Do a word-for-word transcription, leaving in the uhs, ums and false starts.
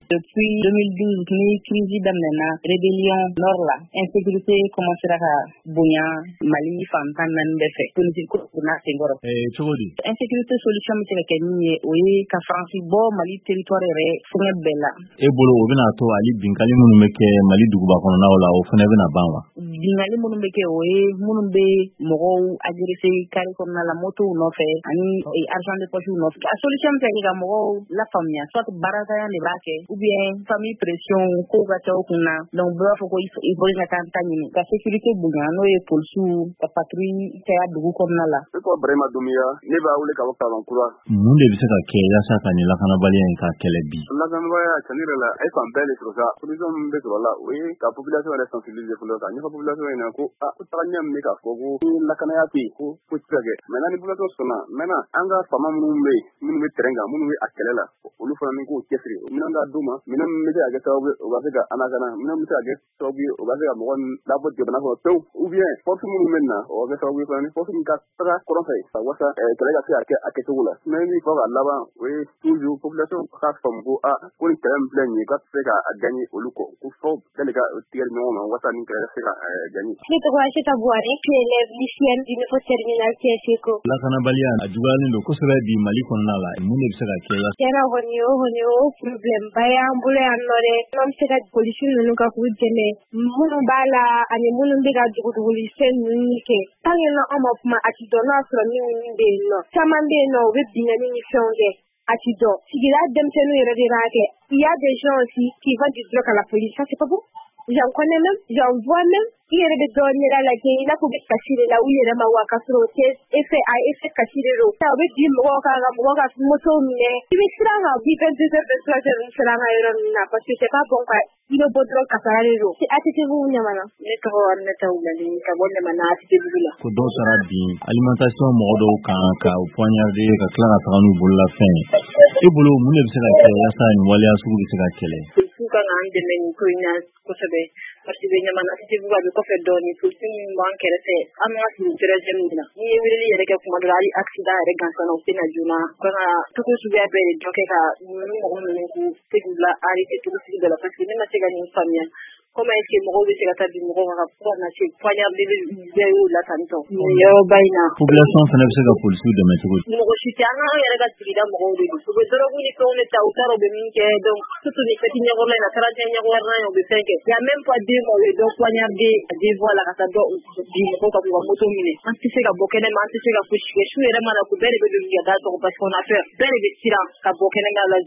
Depuis deux mille douze ni crise daminɛna rébellion nord la insécurité commencera ka bonya Mali fantan naani bɛɛ fɛ politique ko n'a senkɔrɔ. Eh cogo di? Insécurité solution bɛ se ka kɛ min ye o ye ka France bɔ Mali territoire yɛrɛ fɛngɛ bɛɛ la. E bolo o bɛna to hali binkali minnu bɛ kɛ Mali duguba kɔnɔnaw la o fana bɛna ban wa? Binkali minnu bɛ kɛ o ye minnu bɛ mɔgɔw agressé carré kɔnɔna la motow nɔfɛ ani argent de poche nɔfɛ. A solution bɛ se ka kɛ ka mɔgɔw lafaamuya soit baratanya de b'a kɛ ou bien famille pression kow ka ca o kunna donc bɛɛ b'a fɔ ko il faut ka taa an ta ɲini ka sécurité bonya n'o ye polisiw ka patrouille caya dugu kɔnɔna la. Ne tɔgɔ Barama Dunbiya ne b'a wele ka bɔ Kalankura. Mun de bɛ se ka kɛ yaasa ka nin lakanabaliya in ka kɛlɛ bi? Lakanabaliya cɛnni yɛrɛ la e fan bɛɛ de sɔrɔ sa solution min bɛ sɔrɔ la o ye ka population yɛrɛ sensibiliser fɔlɔ ka ɲɛfɔ population ɲɛna ko a ko tagaɲɛ min bɛ k'a fɔ ko ni lakanaya tɛ yen ko ko tɛ se ka kɛ maintenant ni population sɔnna maintenant an ka faama minnu bɛ yen minnu bɛ terrain kan minnu bɛ a kɛlɛ la olu fana ni k'o cɛsiri minɛn k'a d'u ma minɛn min bɛ se ka kɛ sababu ye o b'a se ka anakana minɛn min bɛ se ka kɛ sababu ye o b'a se ka mɔgɔ labɔ jamana kɔnɔ pewu ou bien force minnu bɛ na o b'a kɛ sababu ye fana ni force min ka taga kɔrɔ fɛ ka wasa kɛlɛ ka se ka kɛ a kɛcogo la mais min fɔ ka laban o ye toujours population ka faamu ko a ko ni kɛlɛ min filɛ nin ye k'a tɛ se ka gagner olu kɔ ko fɔ bɛɛ de ka tigɛri ɲɔgɔn ma wasa ni kɛlɛ ka se ka gagner. Ne tɔgɔ Aïssata Bouare, je suis élève lycéenne du niveau terminal C S E C O. Lakanabaliya a juguyalen don kosɛbɛ bi Mali kɔnɔna la mun de bɛ se ka kɛ yaasa? Tiɲɛna kɔni o kɔni o problème ba y'an bolo yan nɔ dɛ. N'an bɛ se ka polisi ninnu ka k'u dɛmɛ minnu b'a la ani minnu bɛ ka duguduguli fɛn ninnu kɛ tant que an ma kuma a ti dɔn n'a sɔrɔ min bɛ yen nɔ caman bɛ yen nɔ u bɛ binkali ni fɛnw kɛ a ti dɔn sigida denmisɛnninw yɛrɛ de b'a kɛ. Il y a des gens aussi qui vont du drogue à la police, ça c'est pas bon. J'en connais même, j'en vois même. I yɛrɛ bɛ dɔn yɛrɛ la kɛ i n'a fɔ u bɛ kasi de la u yɛrɛ ma wa ka sɔrɔ o tɛ effet a effet kasi de don. U bɛ di mɔgɔw kan ka mɔgɔw ka moto minɛ. I bɛ siran ka bi vingt-deux heures vingt-trois heures ninnu sera an ka yɔrɔ ninnu na parce que c'est pas bon quoi. I bɛ bɔ dɔrɔn kasara de don. A T T V Ɲamana. Ne tɔgɔ Aminata Wulali ka bɔ Ɲamana A T T V la. Ko dɔw sara bi alimentation mɔgɔ dɔw kan ka o poignarder ka tila ka taga n'u bololafɛn ye. E bolo mun de bɛ se ka kɛ yaasa nin waleya sugu bɛ se ka kɛlɛ? Polisiw kan k'an dɛmɛ nin ko in na kosɛbɛ parce que Ɲamana A T T V a bɛ kɔfɛ dɔɔnin polisi min b'an kɛrɛfɛ an ka sigi treizième na n'i ye weleli yɛrɛ kɛ kuma dɔ la hali accident yɛrɛ gansanna u tɛ na joona u kan ka cogo suguya bɛɛ de dɔ kɛ ka ninnu mɔgɔ ninnu k'u se k'u la arrêté cogo sugu dɔ la parce que ne ma se ka nin faamuya comment est-ce que mɔgɔw bɛ se ka taa bi mɔgɔw kan fo ka na se poignardeli bɛɛ y'o la tantɔ yɔrɔba in na. Population fana bɛ se ka polisiw dɛmɛ cogo di? Mɔgɔ si tɛ an k'an yɛrɛ ka sigida mɔgɔw de don u bɛ dɔrɔgu ni fɛnw de ta u t'a dɔn u bɛ min kɛ donc surtout ni fête ɲɛkɔrɔla in na trente et un ɲɛkɔrɔla in u bɛ fɛn kɛ il y a même pas deux mois u ye dɔ poignardé à deux voies la ka taa dɔ bi mɔgɔw ka k'u ka moto minɛ an tɛ se ka bɔ kɛnɛma an tɛ se ka fosi kɛ su yɛrɛ mana ko bɛɛ de bɛ don ka da sɔgɔ parce qu'on a peur bɛɛ de bɛ siran ka bɔ kɛnɛma la